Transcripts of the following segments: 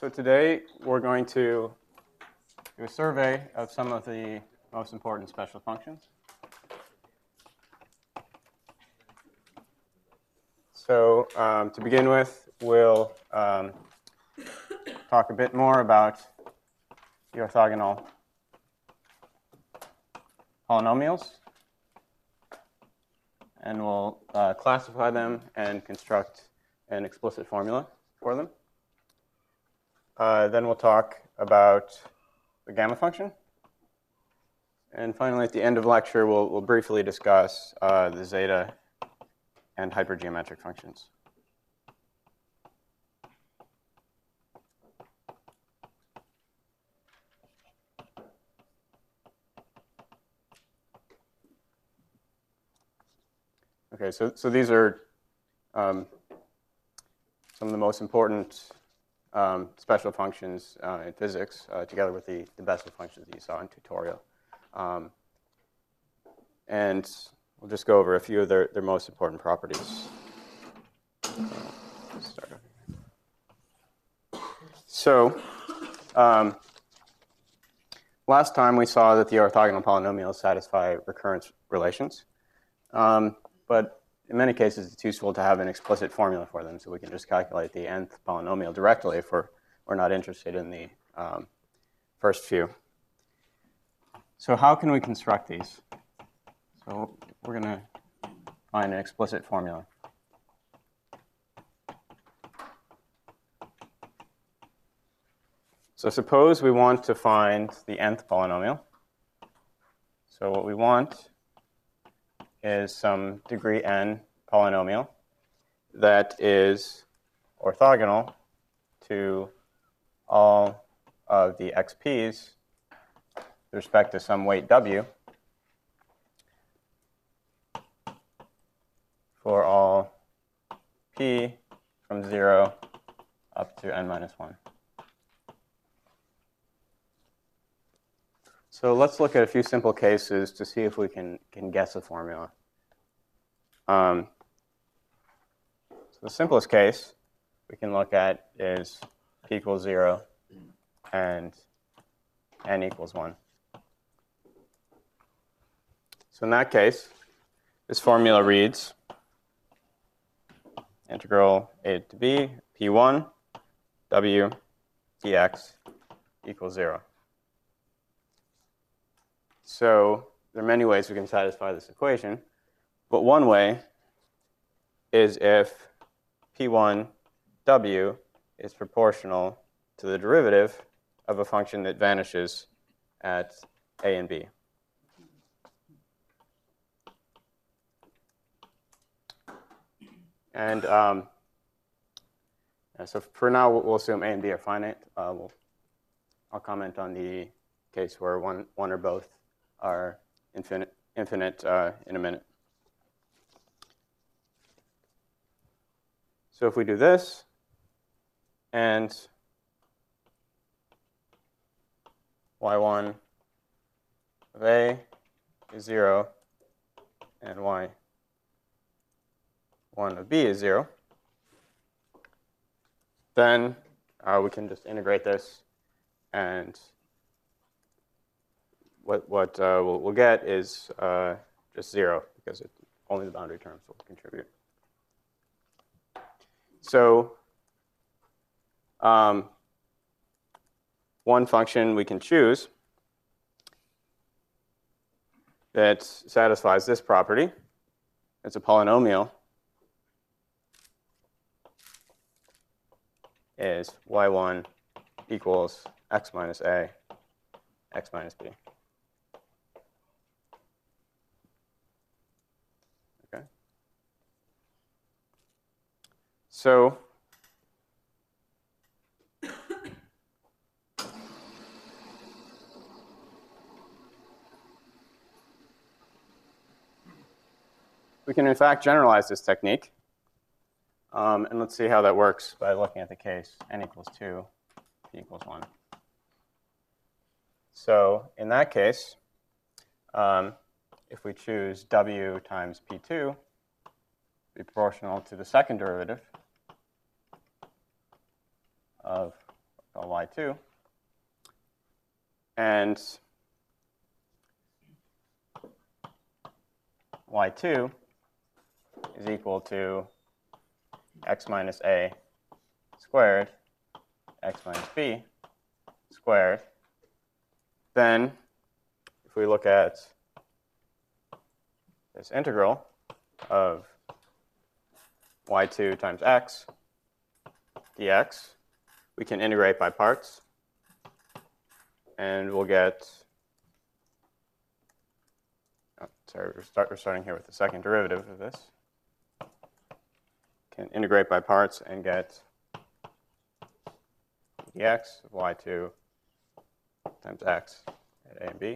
So today we're going to do a survey of some of the most important special functions. So to begin with, we'll talk a bit more about the orthogonal polynomials, and we'll classify them and construct an explicit formula for them. Then we'll talk about the gamma function. And finally, at the end of the lecture, we'll briefly discuss the zeta and hypergeometric functions. Okay, so these are some of the most important special functions in physics, together with the Bessel functions that you saw in tutorial. And we'll just go over a few of their most important properties. So last time we saw that the orthogonal polynomials satisfy recurrence relations. But in many cases, it's useful to have an explicit formula for them, so we can just calculate the nth polynomial directly if we're not interested in the first few. So how can we construct these? So we're going to find an explicit formula. So suppose we want to find the nth polynomial. So what we want is some degree n polynomial that is orthogonal to all of the xp's with respect to some weight w for all p from 0 up to n minus 1. So let's look at a few simple cases to see if we can guess a formula. So the simplest case we can look at is p equals 0 and n equals 1. So in that case, this formula reads integral a to b p1 w dx equals 0. So there are many ways we can satisfy this equation, but one way is if p1 w is proportional to the derivative of a function that vanishes at a and b. And so for now, we'll assume a and b are finite. I'll comment on the case where one or both are infinite in a minute. So if we do this, and y1 of a is 0, and y1 of b is 0, then we can just integrate this, and what we'll get is just 0, because only the boundary terms will contribute. So one function we can choose that satisfies this property, it's a polynomial, is y1 equals x minus a, x minus b. Okay. So we can, in fact, generalize this technique. And let's see how that works by looking at the case n equals 2, p equals 1. So in that case, if we choose w times p2 be proportional to the second derivative of y2. And y2 is equal to x minus a squared, x minus b squared. Then, if we look at this integral of y2 times x dx, we can integrate by parts, and we'll get, we're starting here with the second derivative of this. Can integrate by parts and get dx of y2 times x at a and b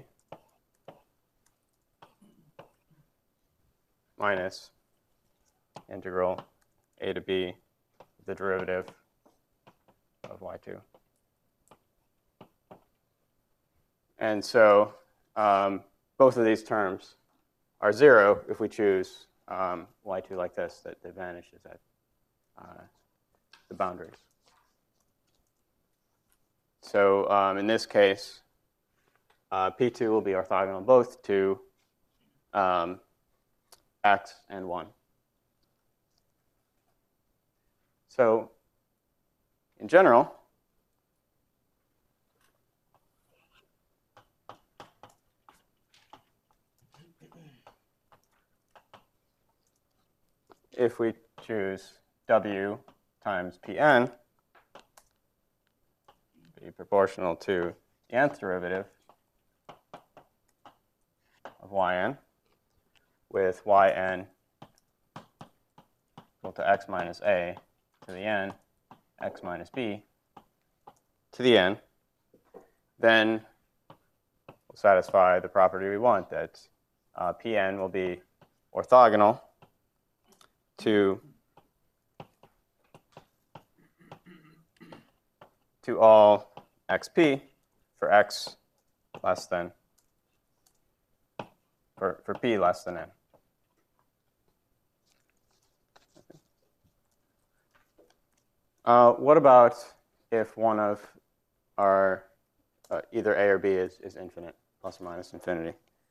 minus integral a to b, the derivative of y2. And so both of these terms are 0 if we choose y2 like this, that vanishes at the boundaries. So in this case, P2 will be orthogonal both to x and 1. So in general, if we choose W times Pn be proportional to the nth derivative of Yn, with Yn equal to x minus a to the n, x minus b to the n, then we'll satisfy the property we want, that Pn will be orthogonal to all xp for x less than, for p less than n. What about if one of our either a or b is infinite, plus or minus infinity?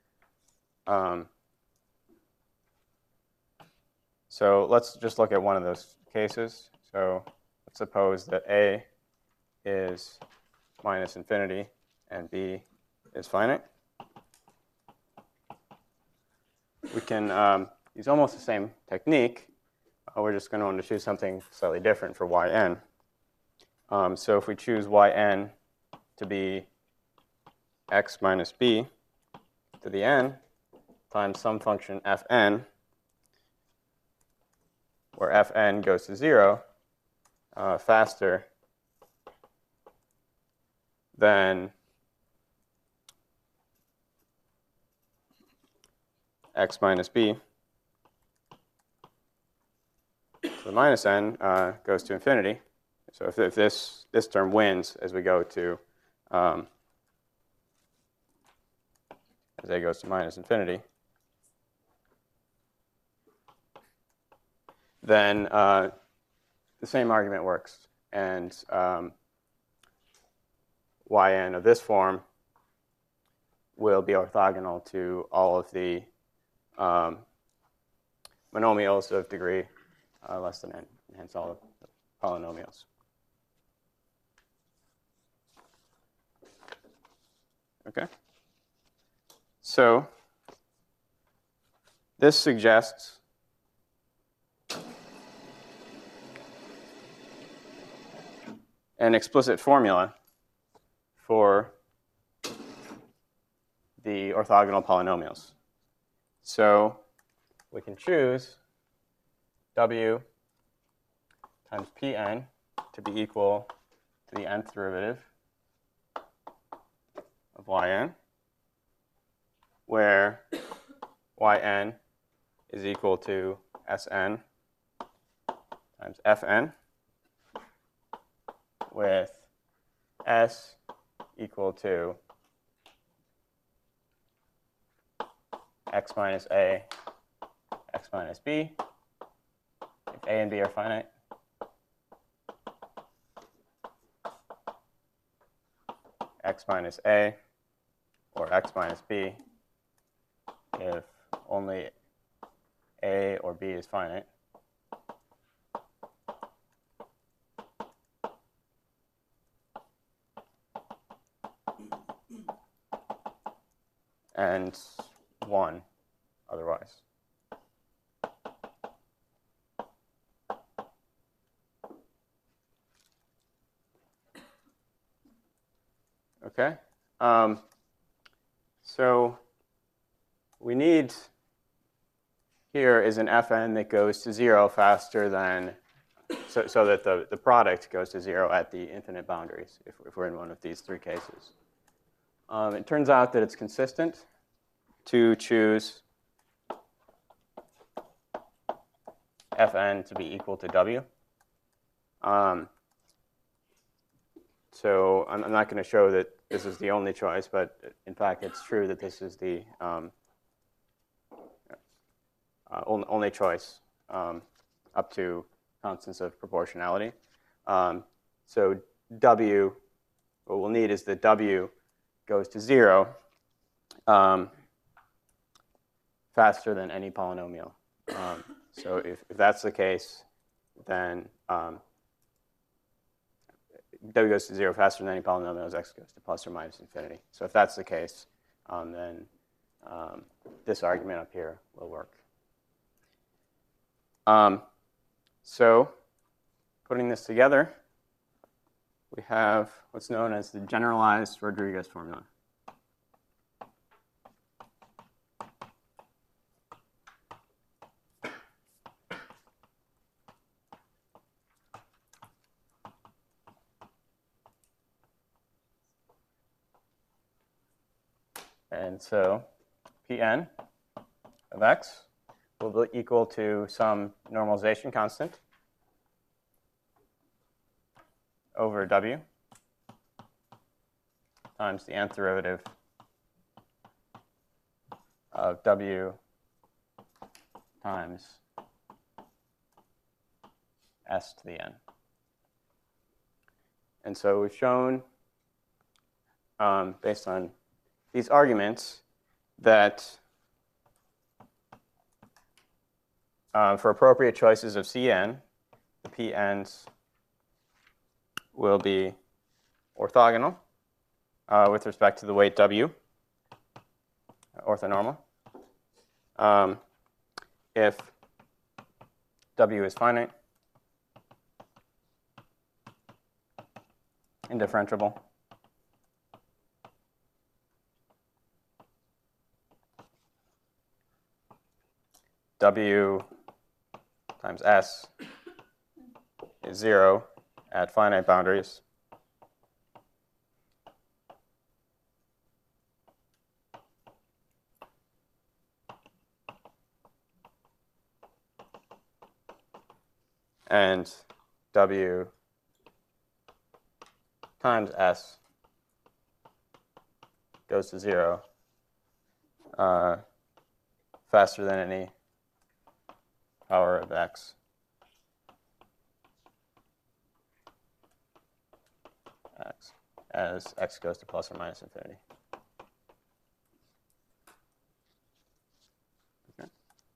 So let's just look at one of those cases. So let's suppose that a is minus infinity and b is finite. We can use almost the same technique. We're just going to want to choose something slightly different for yn. So if we choose yn to be x minus b to the n times some function fn, where fn goes to 0 faster than x minus b to the minus n goes to infinity. So if this term wins as we go to, as a goes to minus infinity, then the same argument works. And yn of this form will be orthogonal to all of the monomials of degree less than n, hence all of the polynomials. Okay? So this suggests an explicit formula for the orthogonal polynomials. So we can choose W times Pn to be equal to the nth derivative of Yn, where Yn is equal to Sn times Fn, with S equal to x minus a, x minus b, if a and b are finite. x minus a or x minus b if only a or b is finite. And 1 otherwise. Okay. So we need here is an Fn that goes to 0 faster than, so that the product goes to 0 at the infinite boundaries, if we're in one of these three cases. It turns out that it's consistent to choose Fn to be equal to W. So I'm not going to show that this is the only choice, but in fact, it's true that this is the only choice up to constants of proportionality. So W, what we'll need is that W goes to 0 faster than any polynomial. So if that's the case, then W goes to 0 faster than any polynomial as x goes to plus or minus infinity. So if that's the case, then this argument up here will work. So putting this together, we have what's known as the generalized Rodriguez formula. And so Pn of x will be equal to some normalization constant over W times the nth derivative of W times s to the n. And so we've shown, based on these arguments, that for appropriate choices of Cn, the Pn's will be orthogonal with respect to the weight W, orthonormal. If W is finite, indifferentiable, W times S is 0 at finite boundaries. And W times S goes to 0 faster than any power of x as x goes to plus or minus infinity. Okay.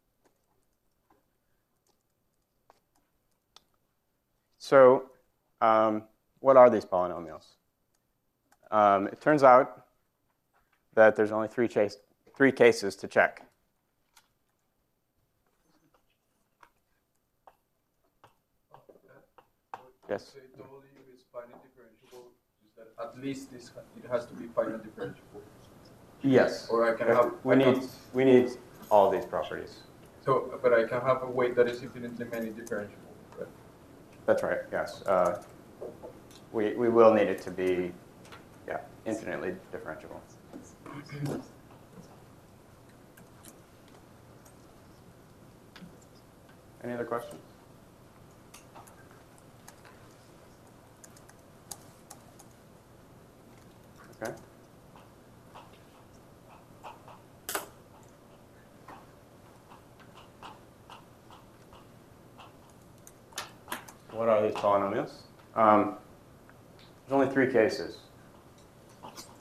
So what are these polynomials? It turns out that there's only three cases to check. Yes? They told you it's finite differentiable, is that at least it has to be finite differentiable. Yes. Or I can have... We need all these properties. So, but I can have a weight that is infinitely many differentiable, right? That's right, yes. We will need it to be, infinitely differentiable. Any other questions? Okay. What are these polynomials? There's only three cases.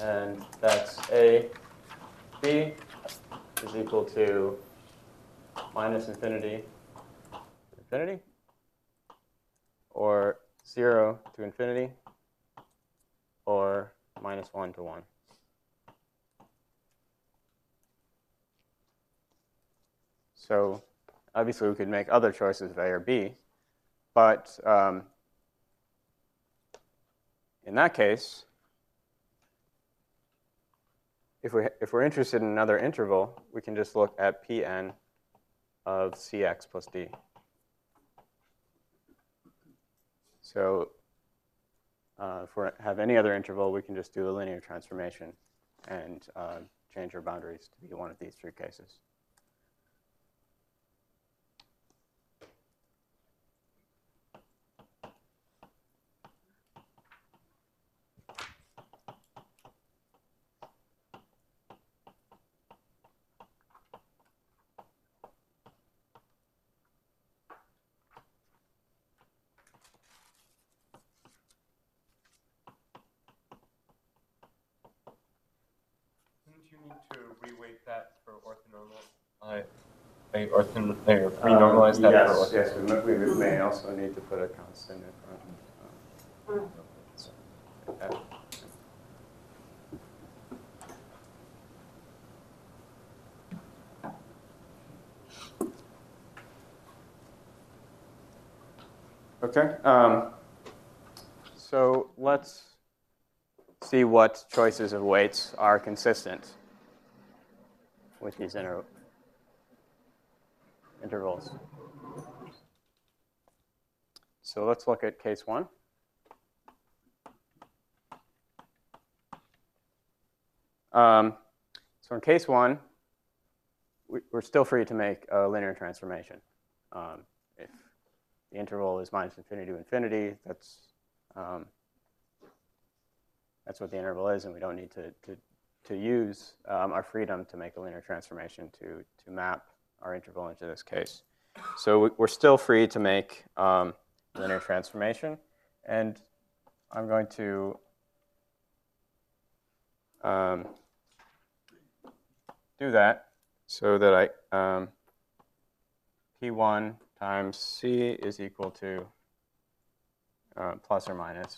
and that's a b is equal to minus infinity to infinity, or 0 to infinity, or minus 1 to 1. So obviously we could make other choices of A or B, but in that case, if we're interested in another interval, we can just look at Pn of Cx plus D. So if we have any other interval, we can just do a linear transformation and change our boundaries to be one of these three cases. You need to reweight that for orthonormal. Renormalize that for orthonormal. Yes, we may also need to put a constant in front. Okay. So let's see what choices of weights are consistent with these intervals. So let's look at case 1. So in case 1, we're still free to make a linear transformation. If the interval is minus infinity to infinity, that's what the interval is, and we don't need to use our freedom to make a linear transformation to map our interval into this case. So we're still free to make linear transformation, and I'm going to do that so that P1 times C is equal to plus or minus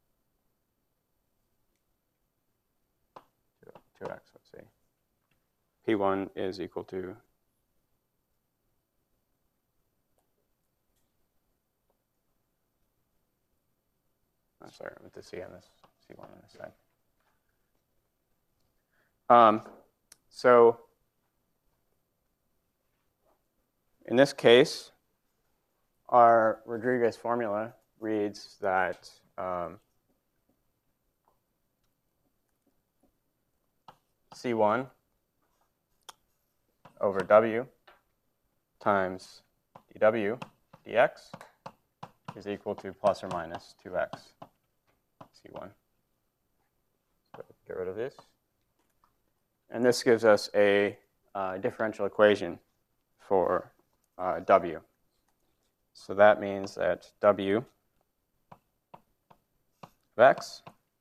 2x, let's see. P1 is equal to I'm sorry, with the C on this, C1 on this side. So in this case, our Rodriguez formula reads that C1 over W times dW dx is equal to plus or minus 2x C1. So get rid of this. And this gives us a differential equation for W. So that means that W of x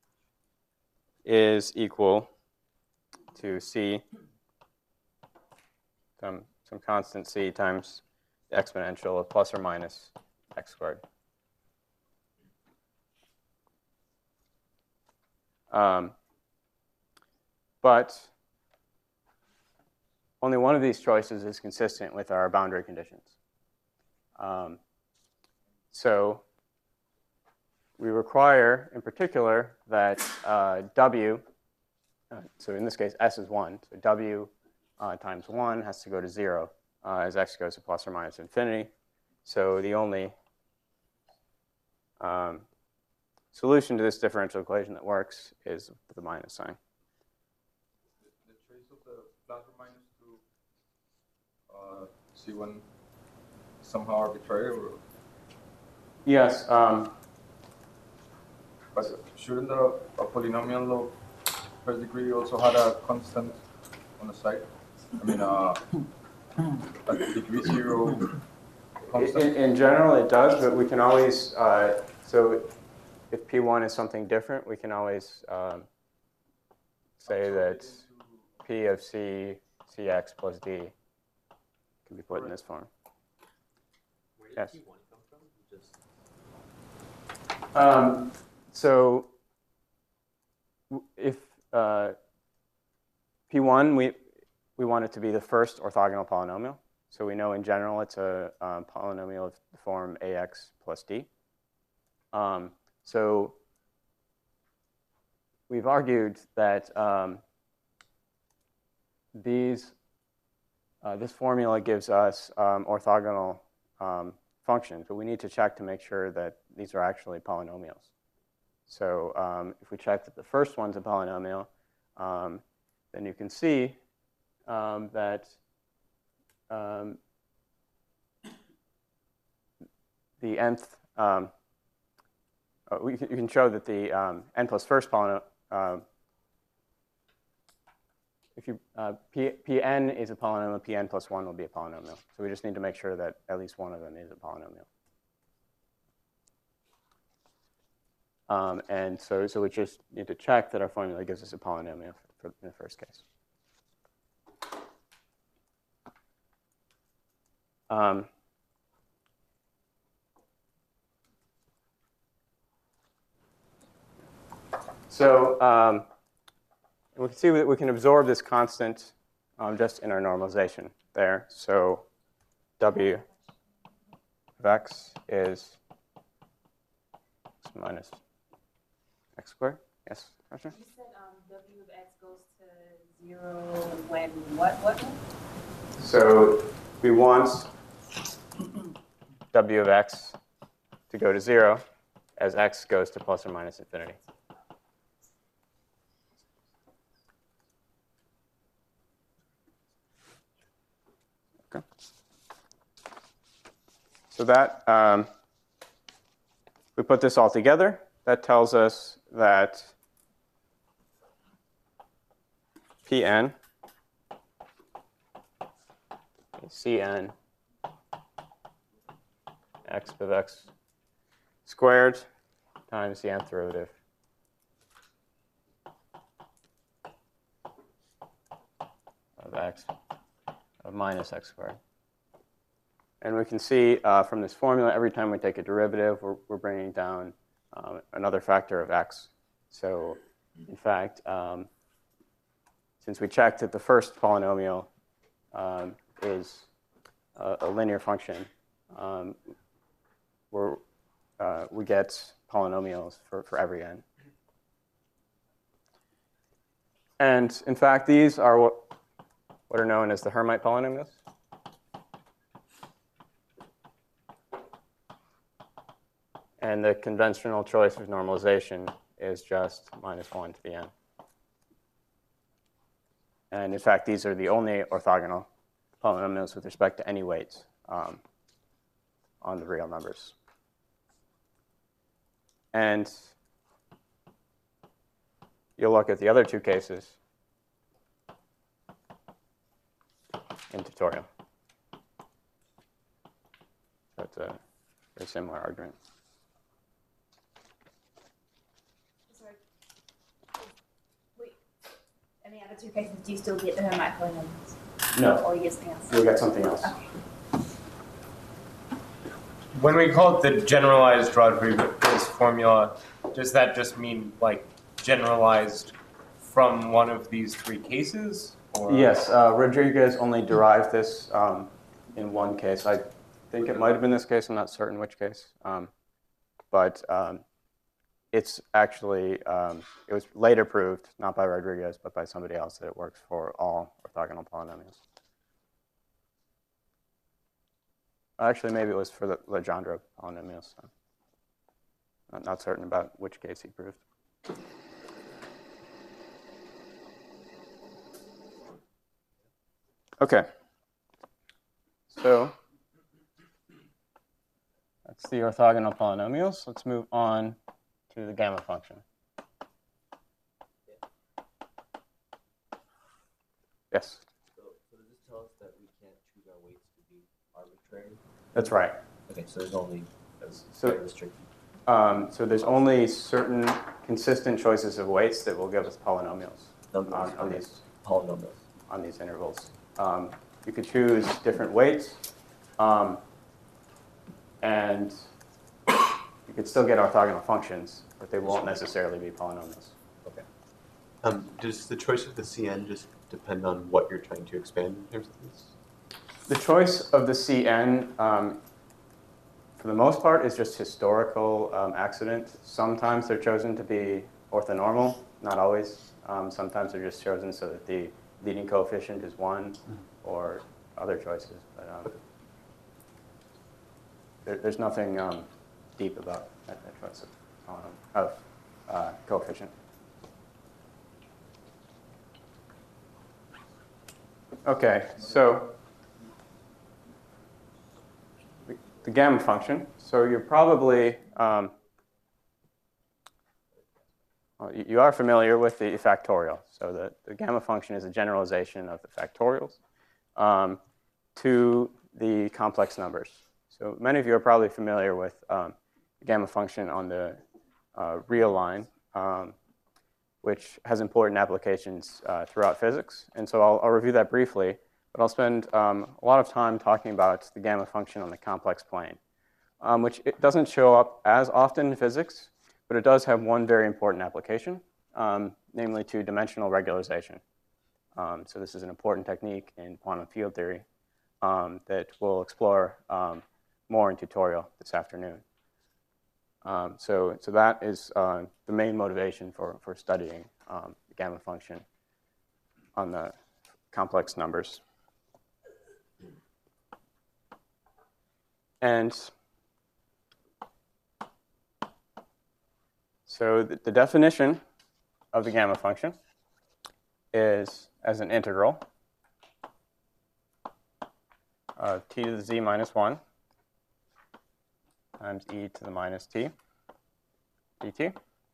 is equal to C, some constant C times the exponential of plus or minus x squared. But only one of these choices is consistent with our boundary conditions. So we require, in particular, that W, so in this case, S is 1, so W times 1 has to go to 0 as x goes to plus or minus infinity. So the only solution to this differential equation that works is the minus sign. The trace of the plus or minus to C1 somehow arbitrary? Or? Yes. But shouldn't a polynomial of first degree also had a constant on the side? I mean, a degree 0 constant? In general, it does, but we can always, so if P1 is something different, we can always say that P of C, Cx plus D can be put in this form. Where did Yes. P1 come from? So if P1, we want it to be the first orthogonal polynomial. So we know in general it's a polynomial of the form ax plus d. So we've argued that this formula gives us orthogonal functions, but we need to check to make sure that these are actually polynomials. So if we check that the first one's a polynomial, then you can see that the nth, you can show that the n plus first polynomial, if you, Pn is a polynomial, Pn plus 1 will be a polynomial. So we just need to make sure that at least one of them is a polynomial. And so we just need to check that our formula gives us a polynomial in the first case. We can see that we can absorb this constant just in our normalization there. So w of x is x minus x squared. Yes, Russia? You said w of x goes to 0 when what? So we want w of x to go to 0 as x goes to plus or minus infinity. Okay. So that, we put this all together. That tells us that Pn is Cn x of x squared times the nth derivative of x of minus x squared. And we can see from this formula, every time we take a derivative, we're bringing down another factor of x. So in fact, since we checked that the first polynomial is a linear function, we get polynomials for every n. And in fact, these are what are known as the Hermite polynomials. And the conventional choice of normalization is just minus 1 to the n. And in fact, these are the only orthogonal polynomials with respect to any weights on the real numbers. And you'll look at the other two cases in tutorial. So it's a very similar argument. Sorry. Wait. In the other two cases, do you still get the Hermite polynomials? No, Or you get something else? you'll get something else. Okay. When we call it the generalized Rodriguez formula, does that just mean like generalized from one of these three cases? Or? Yes, Rodriguez only derived this in one case. I think it might have been this case. I'm not certain which case. But it's actually, it was later proved, not by Rodriguez, but by somebody else, that it works for all orthogonal polynomials. Actually, maybe it was for the Legendre polynomials. So I'm not certain about which case he proved. Okay. So that's the orthogonal polynomials. Let's move on to the gamma function. Yes? So does this tell us that we can't choose our weights to be arbitrary? That's right. Okay, so there's only So- very restricted. So there's only certain consistent choices of weights that will give us polynomials. numbers on for these polynomials. on these intervals. You could choose different weights, and you could still get orthogonal functions, but they won't necessarily be polynomials. Okay. Does the choice of the CN just depend on what you're trying to expand in terms of this? The choice of the CN, for the most part, is just historical accident. Sometimes they're chosen to be orthonormal, not always. Sometimes they're just chosen so that the leading coefficient is 1, or other choices. But there's nothing deep about that choice of coefficient. Okay, so the gamma function. So you're probably, you are familiar with the factorial. So the gamma function is a generalization of the factorials to the complex numbers. So many of you are probably familiar with the gamma function on the real line, which has important applications throughout physics. And so I'll review that briefly, but I'll spend a lot of time talking about the gamma function on the complex plane, which it doesn't show up as often in physics, but it does have one very important application, namely to dimensional regularization. So this is an important technique in quantum field theory that we'll explore more in tutorial this afternoon. So that is the main motivation for studying the gamma function on the complex numbers. And so the definition of the gamma function is as an integral of t to the z minus 1 times e to the minus t dt.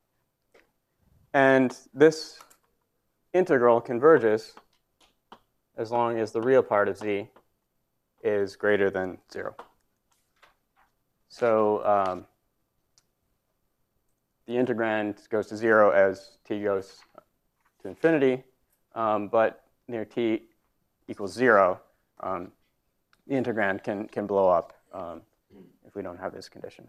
And this integral converges as long as the real part of z is greater than 0. So the integrand goes to 0 as t goes to infinity, but near t equals 0, the integrand can blow up if we don't have this condition.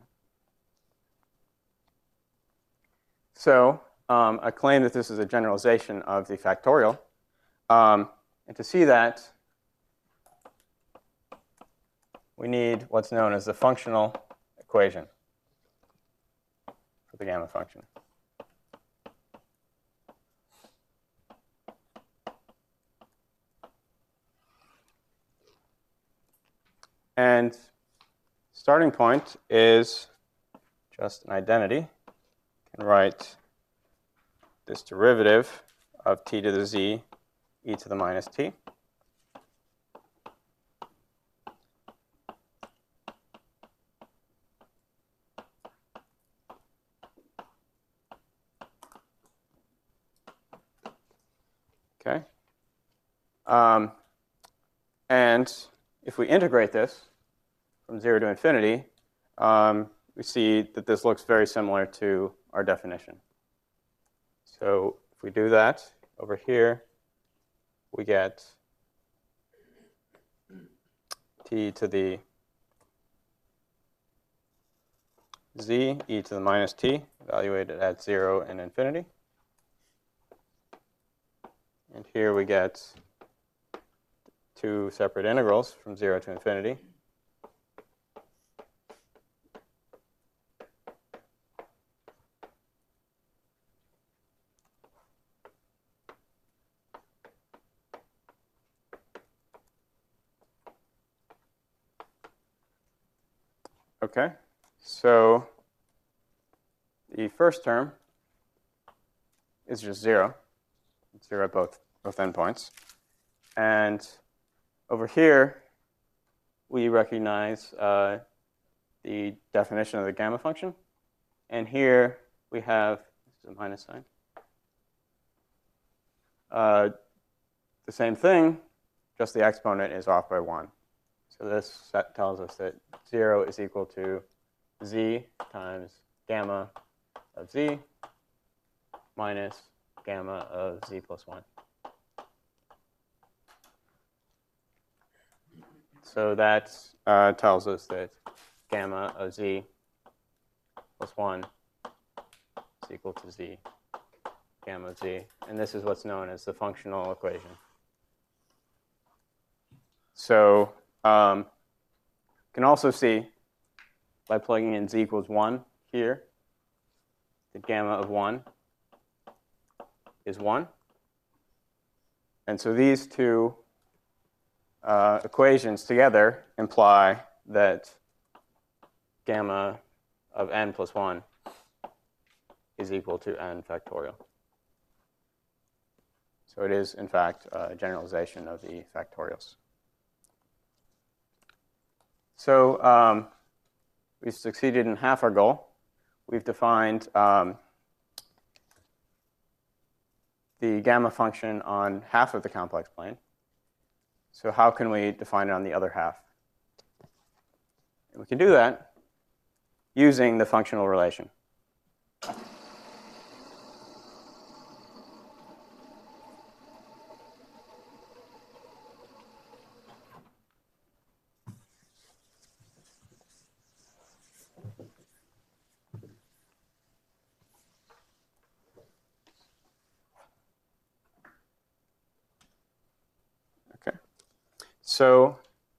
So I claim that this is a generalization of the factorial. And to see that, we need what's known as the functional equation for the gamma function. And starting point is just an identity. You can write this derivative of t to the z e to the minus t. Okay. And if we integrate this from 0 to infinity, we see that this looks very similar to our definition. So if we do that over here, we get t to the z e to the minus t, evaluated at 0 and infinity. And here we get two separate integrals from 0 to infinity. Okay, so the first term is just 0. It's 0 at both endpoints. And over here, we recognize the definition of the gamma function. And here we have, this is a minus sign, the same thing, just the exponent is off by 1. So this set tells us that 0 is equal to z times gamma of z minus gamma of z plus 1. So that tells us that gamma of z plus 1 is equal to z gamma of z. And this is what's known as the functional equation. So you can also see by plugging in z equals 1 here that gamma of 1 is 1. And so these two equations together imply that gamma of n plus 1 is equal to n factorial. So it is, in fact, a generalization of the factorials. So we've succeeded in half our goal. We've defined the gamma function on half of the complex plane. So how can we define it on the other half? And we can do that using the functional relation. Okay. So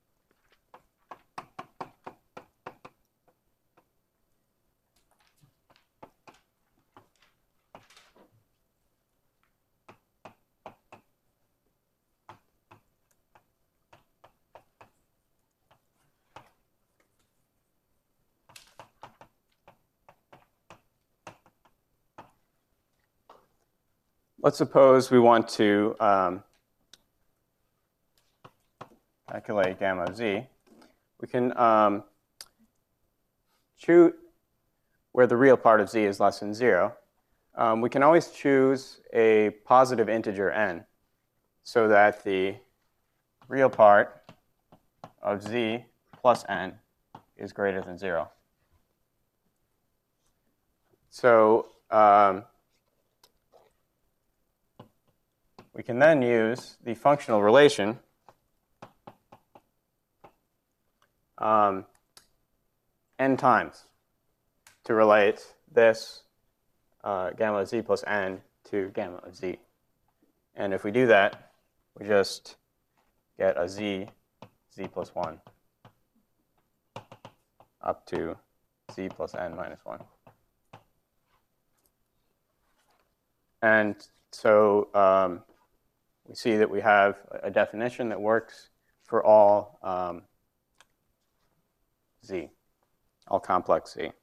let's suppose we want to calculate gamma of z. We can choose where the real part of z is less than 0. We can always choose a positive integer n so that the real part of z plus n is greater than 0. So we can then use the functional relation n times to relate this gamma of z plus n to gamma of z. And if we do that, we just get a z plus 1 up to z plus n minus 1. And so we see that we have a definition that works for all z, all complex z.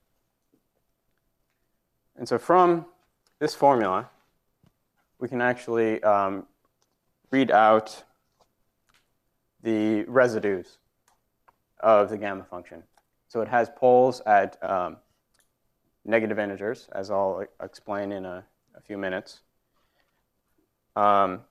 And so from this formula, we can actually read out the residues of the gamma function. So it has poles at negative integers, as I'll explain in a few minutes. Well,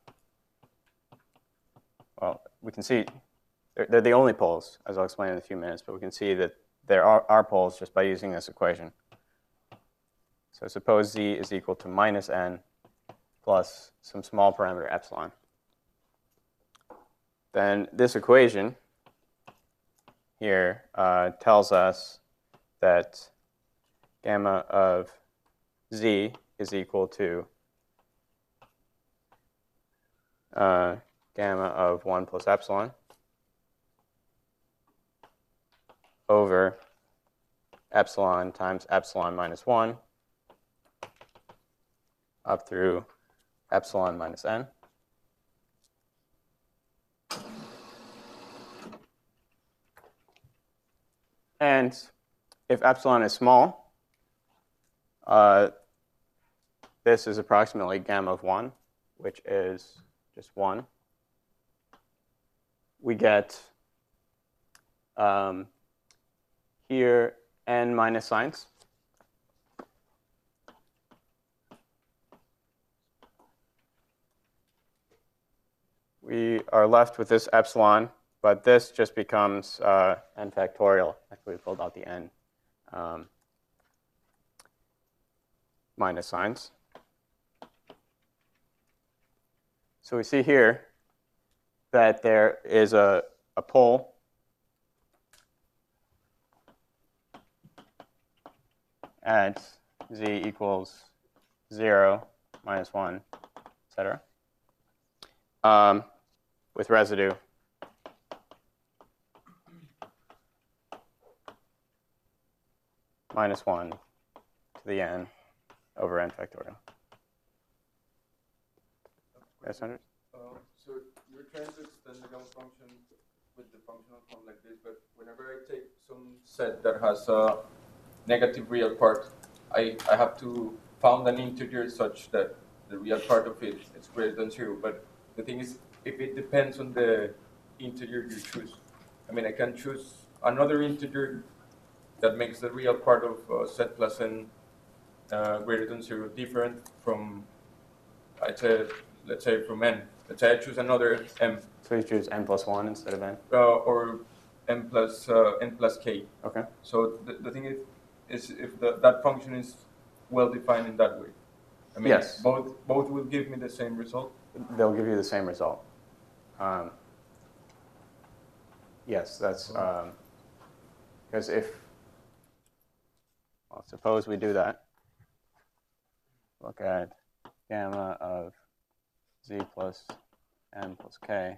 we can see they're the only poles, as I'll explain in a few minutes, but we can see that there are poles just by using this equation. So suppose z is equal to minus n plus some small parameter epsilon. Then this equation here tells us that gamma of z is equal to gamma of 1 plus epsilon over epsilon times epsilon minus 1 up through epsilon minus n. And if epsilon is small, this is approximately gamma of 1, which is just 1. We get here n minus signs. We are left with this epsilon, but this just becomes n factorial after we pulled out the n minus signs. So we see here that there is a pole at z equals 0, minus 1, etc. With residue minus 1 to the n over n factorial. Yes, Anders? So you're trying to extend the gamma function with the functional form like this, but whenever I take some set that has a negative real part, I have to found an integer such that the real part of it is greater than 0. But the thing is, if it depends on the integer you choose, I mean, I can choose another integer that makes the real part of set plus n greater than 0 different from, let's say from n. Let's say I choose another m. So you choose n plus 1 instead of n? Or n plus k. Okay. So the thing is if that function is well defined in that way. I mean, Yes. both will give me the same result. They'll give you the same result. Yes, that's because well, suppose we do that. Look at gamma of z plus n plus k.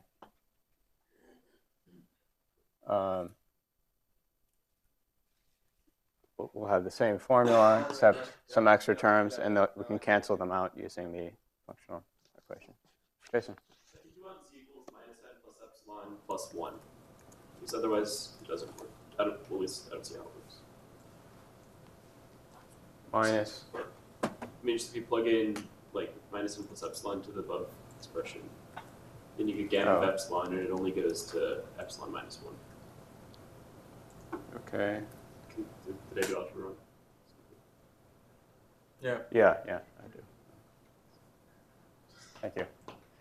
We'll have the same formula except some extra terms, and we can cancel them out using the functional equation. Jason? If you want z equals minus n plus epsilon plus 1, because otherwise it doesn't work. At least I don't see how it works. Minus. I mean, just if you plug in like minus n plus epsilon to the above expression, then you get gamma of epsilon, and it only goes to epsilon minus 1. Okay. Did I do algebra wrong? Yeah. Yeah, I do. Thank you.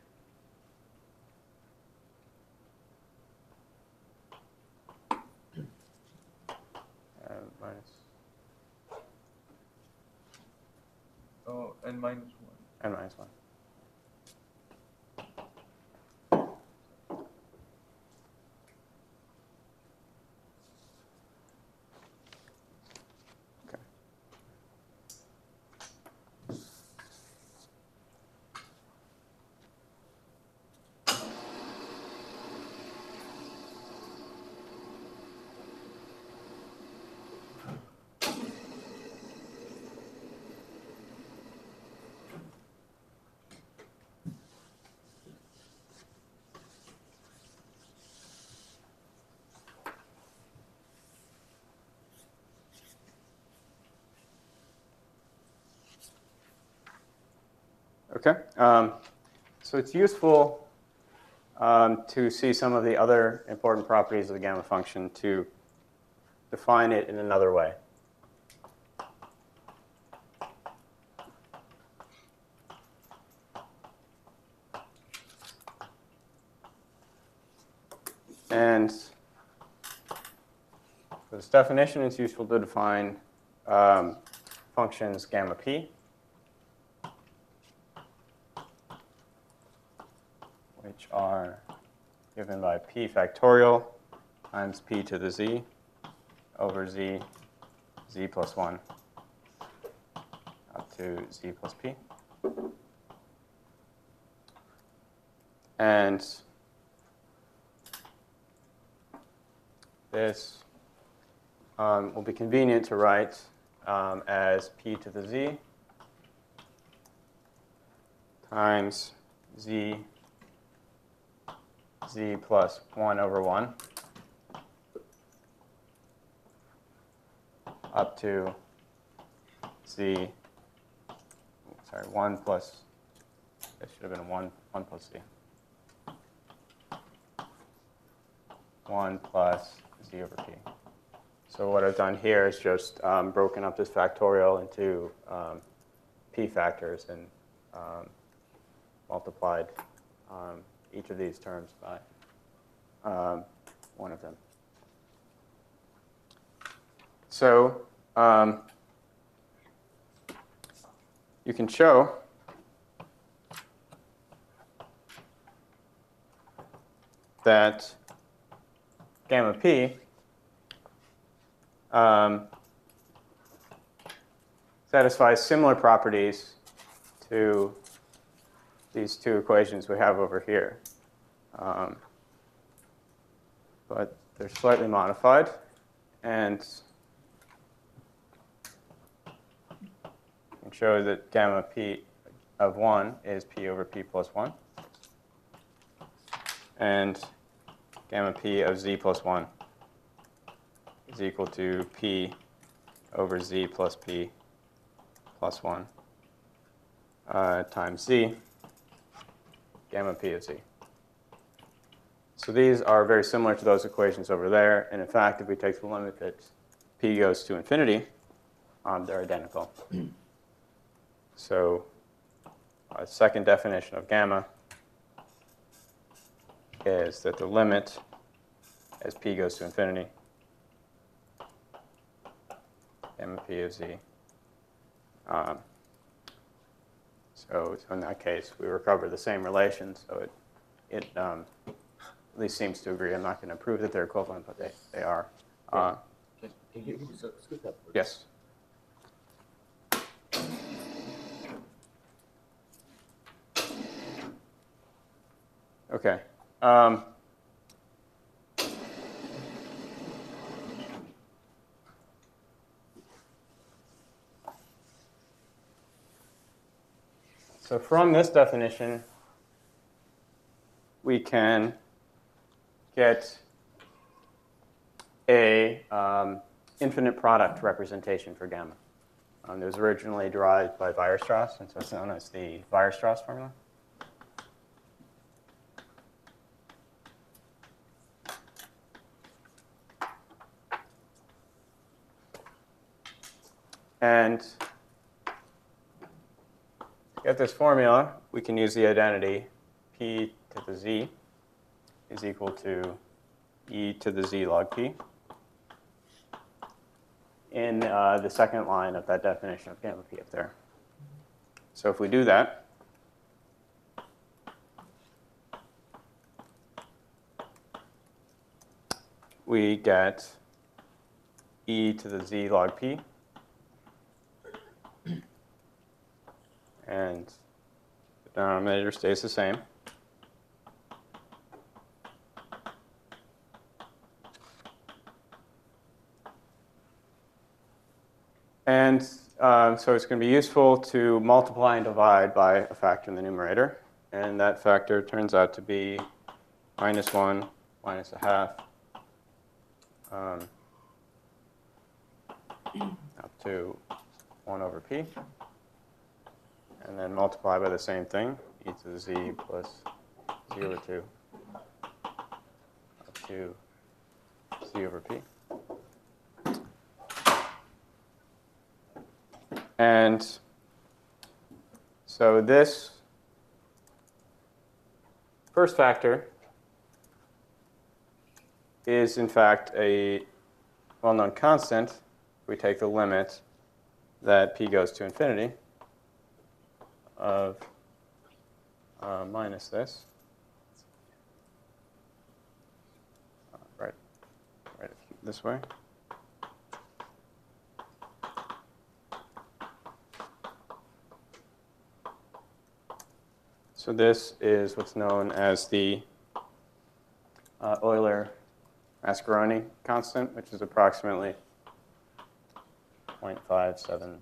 Minus. Oh, n minus 1. N minus 1. Okay. Okay, so it's useful to see some of the other important properties of the gamma function to define it in another way. And for this definition, it's useful to define functions gamma p, which are given by p factorial times p to the z over z plus 1 up to z plus p. And this will be convenient to write as p to the z times z plus 1 over 1 up to 1 plus, it should have been 1 plus z. 1 plus z over p. So what I've done here is just broken up this factorial into p factors and multiplied each of these terms by one of them. So you can show that gamma p satisfies similar properties to these two equations we have over here. But they're slightly modified, and can show that gamma p of 1 is p over p plus 1, and gamma p of z plus 1 is equal to p over z plus p plus 1 times z, gamma p of z. So these are very similar to those equations over there, and in fact, if we take the limit that p goes to infinity, they're identical. So a second definition of gamma is that the limit as p goes to infinity, gamma p of z. So in that case, we recover the same relation, so it at least seems to agree. I'm not going to prove that they're equivalent, but they are. Can you scoot that? Yes. Okay. So from this definition, we can get a infinite product representation for gamma. It was originally derived by Weierstrass, and so it's known as the Weierstrass formula. And to get this formula, we can use the identity p to the z is equal to e to the z log p in the second line of that definition of gamma p up there. So if we do that, we get e to the z log p, and the denominator stays the same. And so it's going to be useful to multiply and divide by a factor in the numerator. And that factor turns out to be minus 1 minus a half up to 1 over p. And then multiply by the same thing, e to the z plus z over 2 up to z over p. And so this first factor is, in fact, a well-known constant. We take the limit that p goes to infinity of minus this. Right this way. So this is what's known as the Euler-Mascheroni constant, which is approximately 0.577.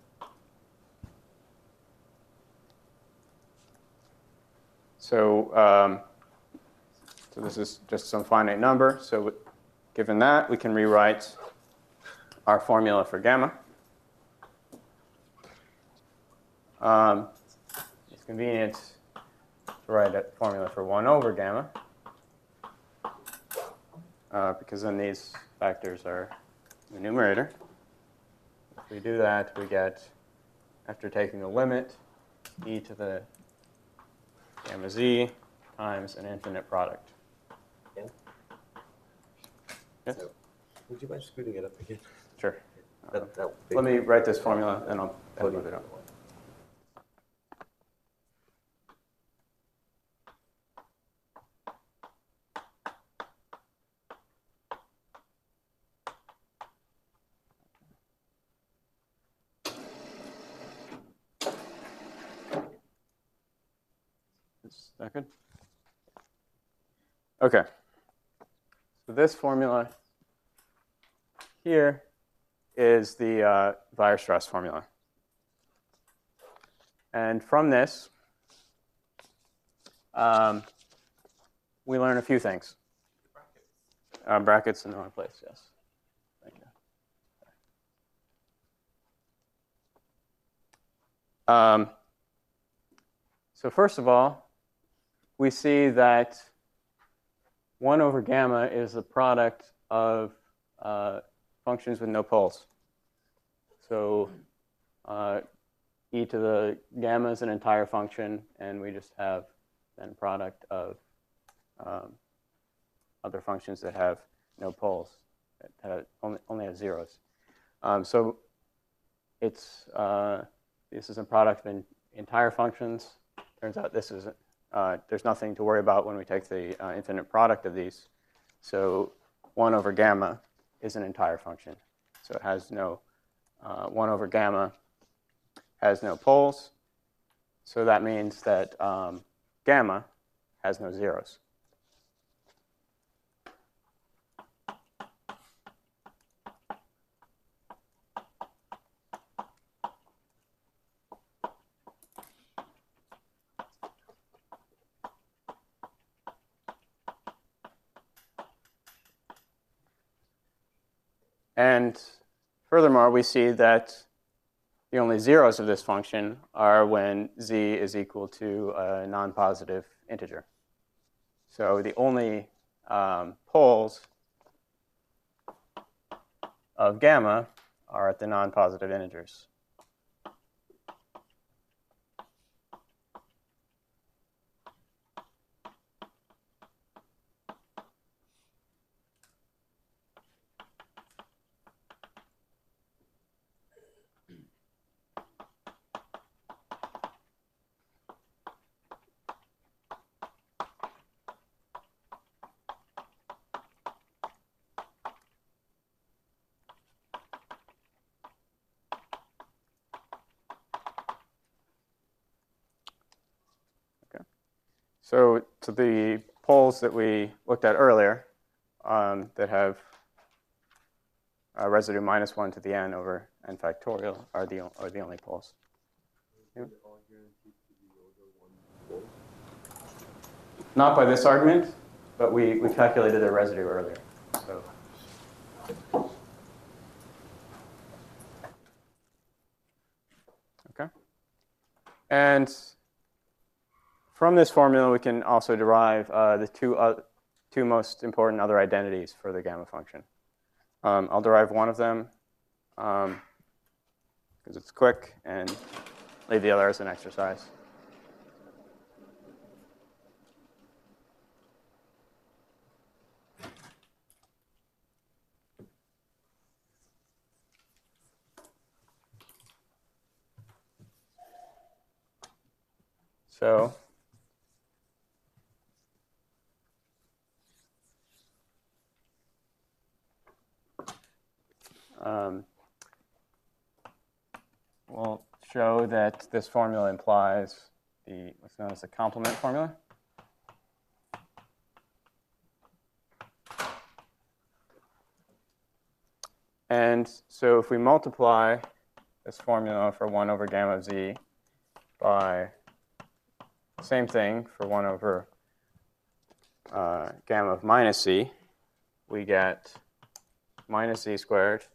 So this is just some finite number. So given that, we can rewrite our formula for gamma. It's convenient to write a formula for 1 over gamma, because then these factors are in the numerator. If we do that, we get, after taking the limit, e to the gamma z times an infinite product. Yeah. Yes? So, would you mind scooting it up again? Sure. That Let me write this formula, and I'll move it up. Is that good? Okay. So this formula here is the Weierstrass formula. And from this, we learn a few things. Brackets in the wrong place, yes. Thank you. So first of all, we see that 1 over gamma is the product of functions with no poles. So e to the gamma is an entire function, and we just have then product of other functions that have no poles, that only have zeros. So it's this is a product of entire functions. Turns out this is there's nothing to worry about when we take the infinite product of these. So 1 over gamma is an entire function. So it has no 1 over gamma has no poles. So that means that gamma has no zeros. And furthermore, we see that the only zeros of this function are when z is equal to a non-positive integer. So the only poles of gamma are at the non-positive integers. So to the poles that we looked at earlier that have a residue -1 to the n over n factorial are the only poles. Yeah. Not by this argument, but we calculated their residue earlier. So. Okay. And from this formula, we can also derive the two most important other identities for the gamma function. I'll derive one of them because it's quick, and leave the other as an exercise. So we'll show that this formula implies what's known as the complement formula. And so if we multiply this formula for 1 over gamma of z by the same thing for 1 over gamma of minus z, we get minus z squared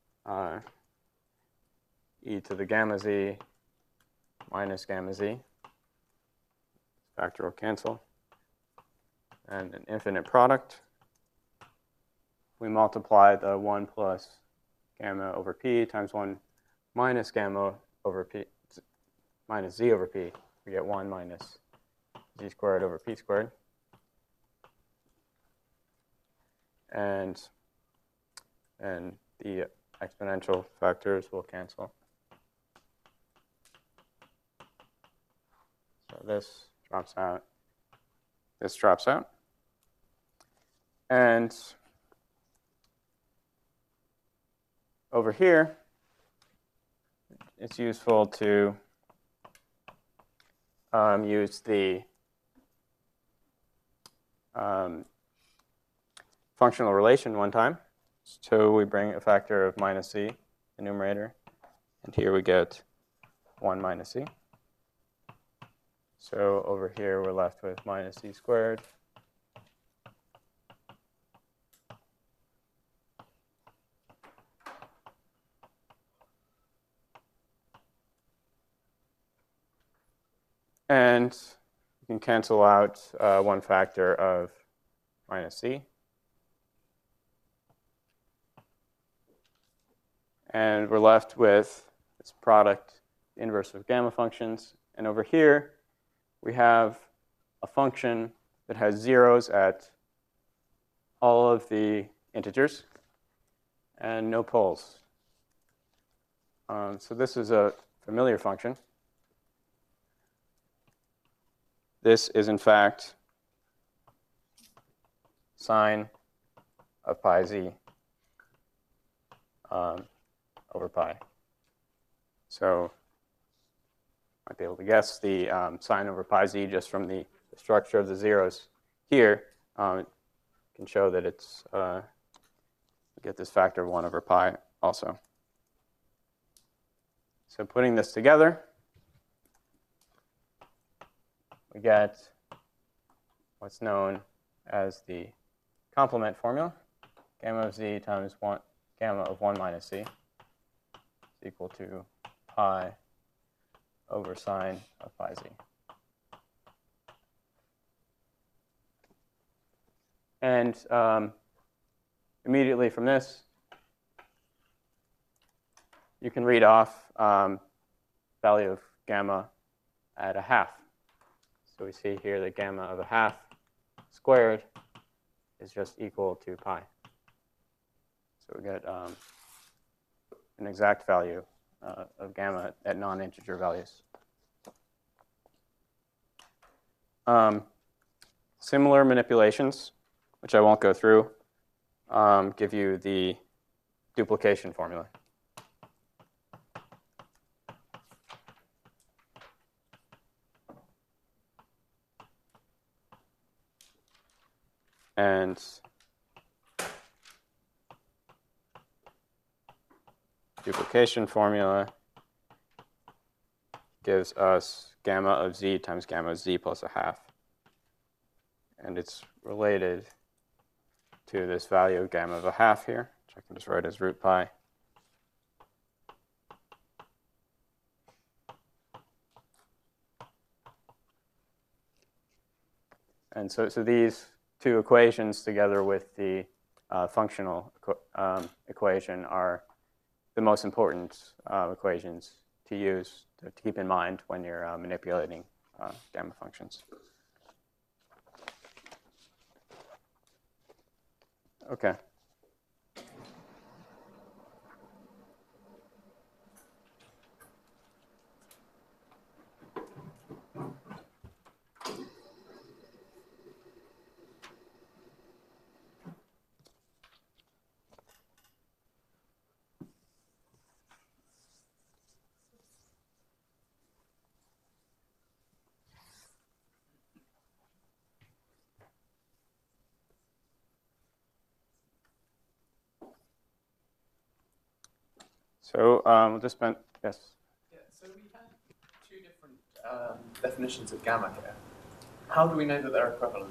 e to the gamma z minus gamma z. Factor will cancel. And an infinite product. We multiply the 1 plus gamma over p times 1 minus gamma over p minus z over p. We get 1 minus z squared over p squared. And the exponential factors will cancel. So this drops out. This drops out. And over here, it's useful to use the functional relation one time. So we bring a factor of minus c, the numerator, and here we get 1 minus c. So over here we're left with minus c squared. And you can cancel out one factor of minus c. And we're left with this product inverse of gamma functions. And over here, we have a function that has zeros at all of the integers and no poles. So this is a familiar function. This is, in fact, sine of pi z over pi. So might be able to guess the sine over pi z just from the structure of the zeros here. Can show that it's get this factor of 1 over pi also. So putting this together, we get what's known as the complement formula. Gamma of z times gamma of 1 minus c is equal to pi over sine of pi z. And immediately from this, you can read off value of gamma at a half. So we see here that gamma of a half squared is just equal to pi. So we get an exact value of gamma at non-integer values. Similar manipulations, which I won't go through, give you the duplication formula. And duplication formula gives us gamma of z times gamma of z plus a half. And it's related to this value of gamma of a half here, which I can just write as root pi. And so these two equations together with the functional equation are the most important equations to use, to keep in mind when you're manipulating gamma functions. Okay. So we'll just spend, yes? Yeah, so we had two different definitions of gamma here. How do we know that they're equivalent?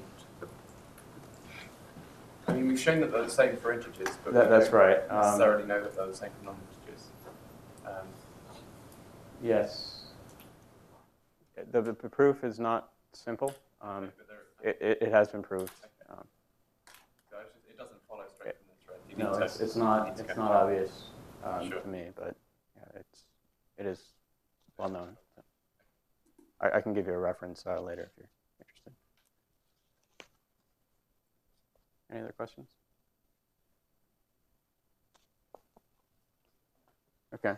I mean, we've shown that they're the same for integers, but That's we right. don't necessarily know that they're the same for non-integers. Yes. The proof is not simple. It has been proved. It doesn't follow straight from this, right? You No, need to- it's not obvious Sure. to me, but yeah, it is well known. So I can give you a reference later if you're interested. Any other questions? Okay.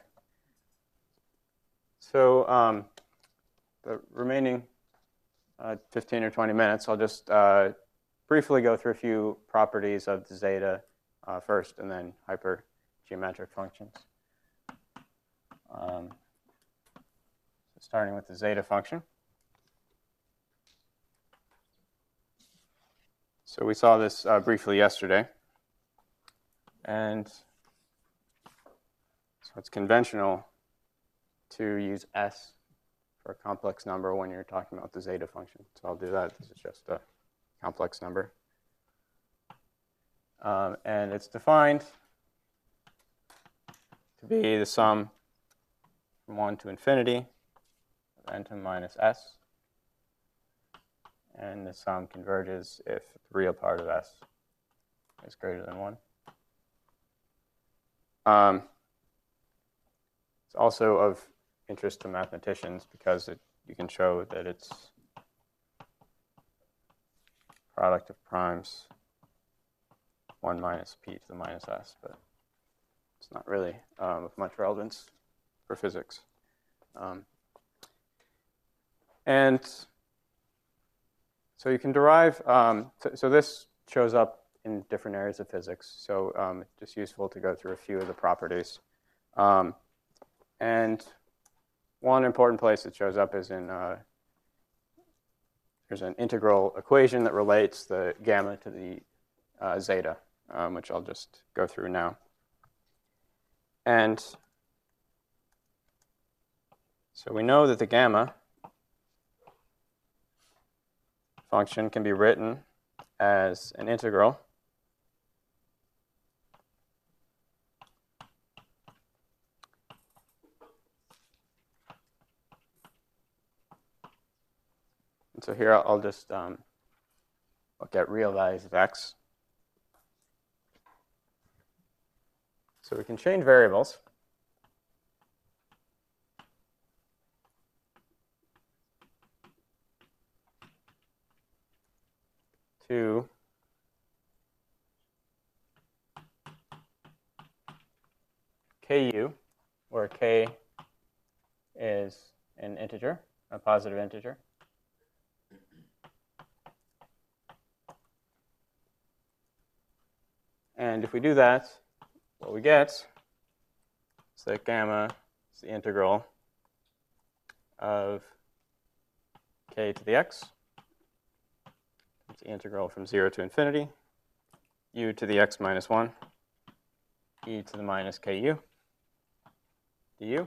So the remaining 15 or 20 minutes, I'll just briefly go through a few properties of the zeta first, and then hypergeometric functions. So starting with the zeta function. So we saw this briefly yesterday. And so it's conventional to use S for a complex number when you're talking about the zeta function. So I'll do that. This is just a complex number. And it's defined to be the sum from 1 to infinity of n to the minus s. And the sum converges if the real part of s is greater than 1. It's also of interest to mathematicians because you can show that it's product of primes 1 minus p to the minus s, but it's not really of much relevance for physics. And so you can derive, so this shows up in different areas of physics, so it's just useful to go through a few of the properties. And one important place it shows up is in, there's an integral equation that relates the gamma to the zeta, which I'll just go through now. And so we know that the gamma function can be written as an integral and so here I'll just look at real values of x. So we can change variables. To ku, where k is an integer, a positive integer. And if we do that, what we get is that gamma is the integral of k to the x. It's the integral from 0 to infinity, u to the x minus 1, e to the minus ku du.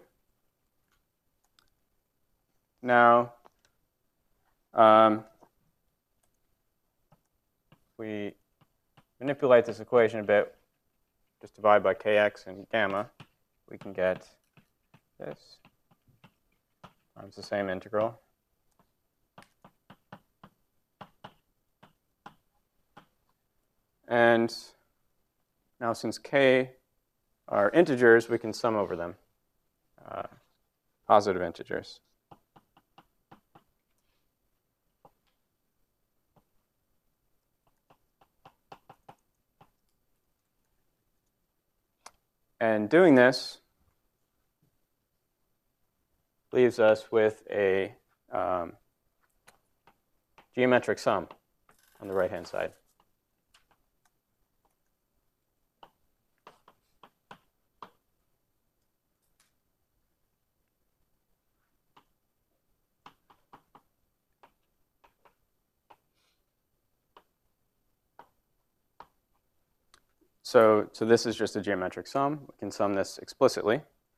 Now, we manipulate this equation a bit, just divide by kx and gamma, we can get this times the same integral. And now since k are integers, we can sum over them, positive integers. And doing this leaves us with a geometric sum on the right-hand side. So this is just a geometric sum. We can sum this explicitly.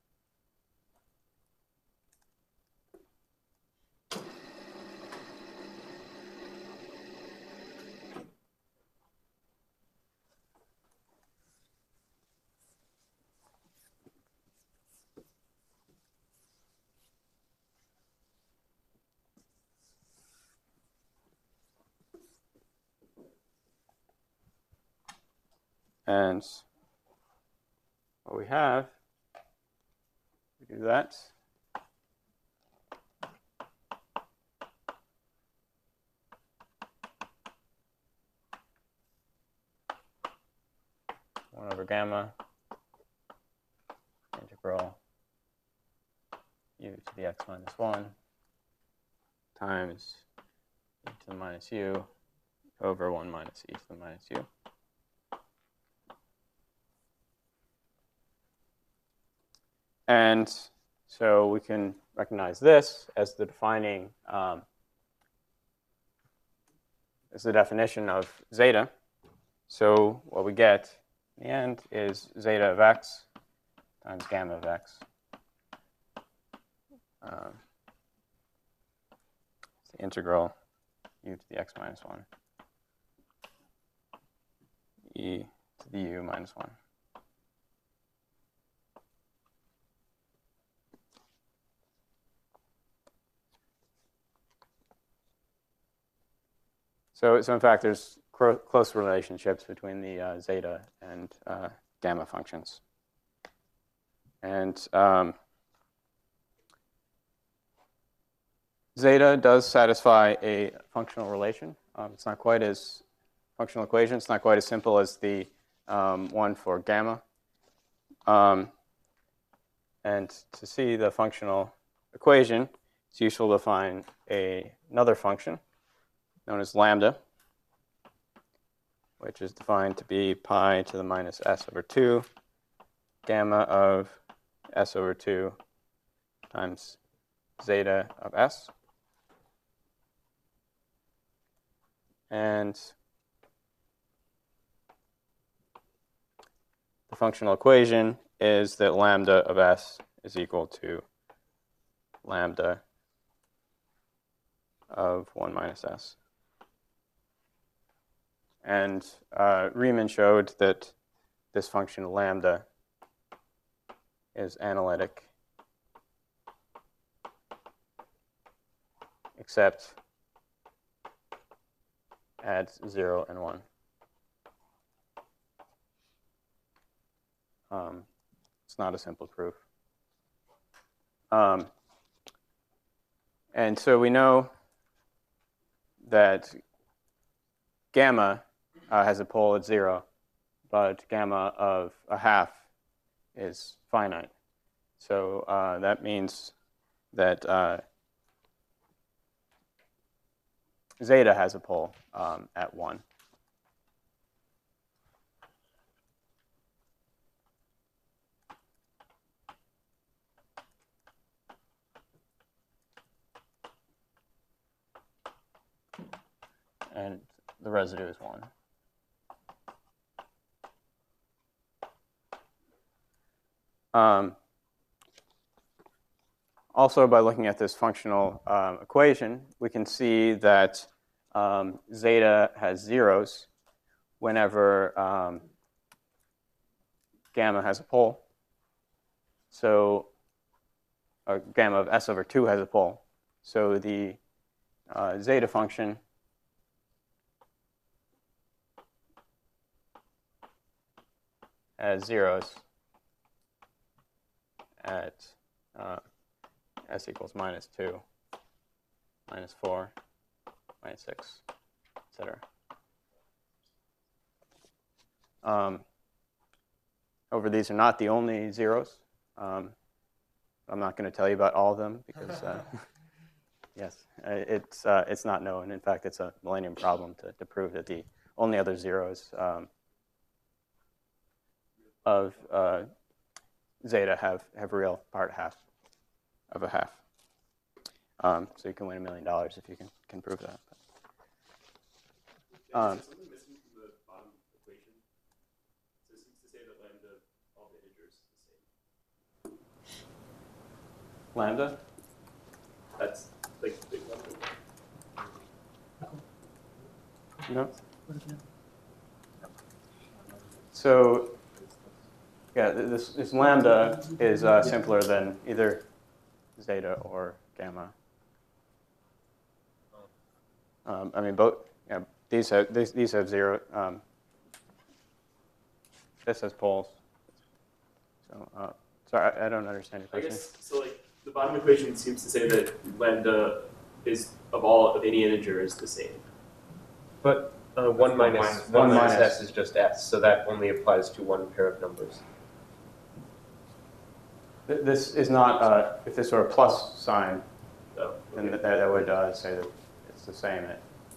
And what we have, we do that. One over gamma integral u to the x minus 1 times e to the minus u over 1 minus e to the minus u. And so we can recognize this as the defining is the definition of zeta. So what we get in the end is zeta of x times gamma of x. It's the integral u to the x minus 1 e to the u minus 1. So in fact, there's close relationships between the zeta and gamma functions. And zeta does satisfy a functional relation. It's not quite as functional equation. It's not quite as simple as the one for gamma. And to see the functional equation, it's useful to find another function known as lambda, which is defined to be pi to the minus s over 2 gamma of s over 2 times zeta of s. And the functional equation is that lambda of s is equal to lambda of 1 minus s. And Riemann showed that this function lambda is analytic, except at 0 and 1. It's not a simple proof. And so we know that gamma has a pole at 0, but gamma of a half is finite. So that means that zeta has a pole at 1. And the residue is 1. Also, by looking at this functional equation, we can see that zeta has zeros whenever gamma has a pole. So gamma of s over 2 has a pole. So the zeta function has zeros at s equals minus 2, minus 4, minus 6, etc. However, these are not the only zeros. I'm not going to tell you about all of them because, yes, it's not known. In fact, it's a Millennium problem to prove that the only other zeros of zeta have real part half of a half. So you can win $1 million if you can prove that. Is there something missing from the bottom equation? So it seems to say that lambda of all the integers is the same. Lambda? That's like the big number. No. So yeah, this lambda is simpler than either zeta or gamma. I mean, both. Yeah, these have zero. This has poles. So sorry, I don't understand your I question. guess so. Like the bottom equation seems to say that lambda is of any integer is the same. But 1 minus s is just s, so that only applies to one pair of numbers. This is not, if this were a plus sign, Oh, then okay. that would say that it's the same.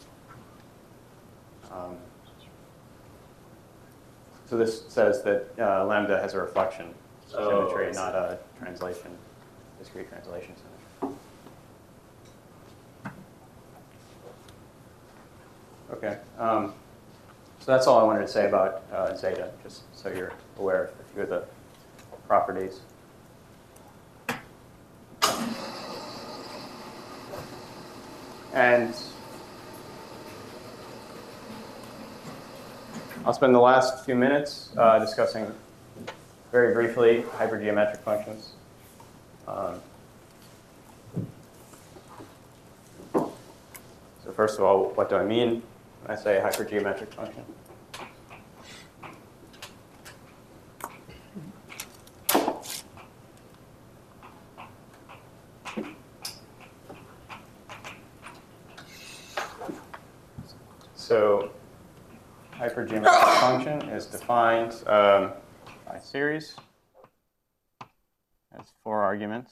So this says that lambda has a reflection symmetry, not a translation, discrete translation symmetry. Okay. So that's all I wanted to say about zeta, just so you're aware of a few of the properties. And I'll spend the last few minutes discussing very briefly hypergeometric functions. So first of all, what do I mean when I say hypergeometric function? So hypergeometric function is defined by series. Has 4 arguments.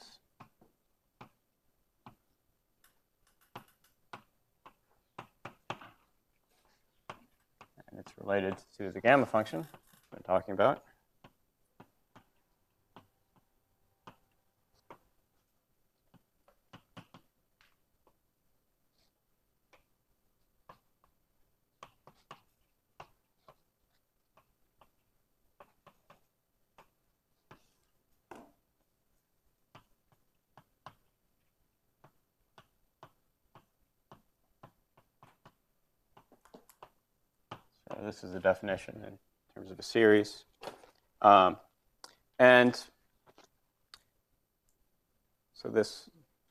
And it's related to the gamma function we're talking about. So this is a definition in terms of a series. And so this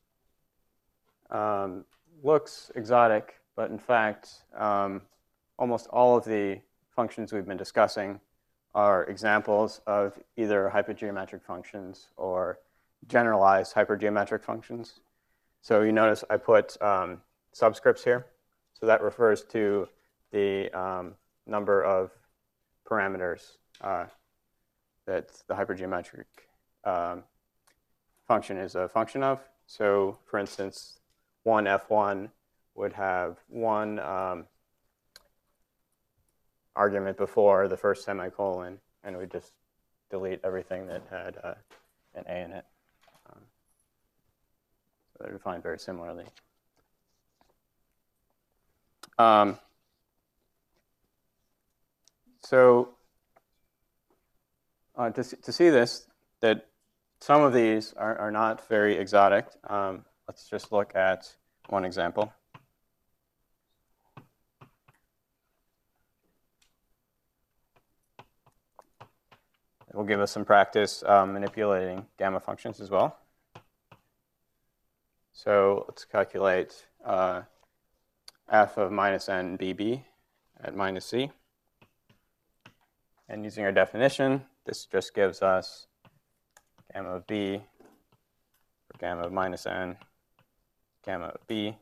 looks exotic, but in fact, almost all of the functions we've been discussing are examples of either hypergeometric functions or generalized hypergeometric functions. So you notice I put subscripts here. So that refers to the number of parameters that the hypergeometric function is a function of. So for instance, 1f1 would have one argument before the first semicolon, and we just delete everything that had an a in it. So they're defined very similarly. So to see this, that some of these are not very exotic, let's just look at one example. It will give us some practice manipulating gamma functions as well. So let's calculate f of minus n bb at minus c. And using our definition, this just gives us gamma of b for gamma of minus n, gamma of b,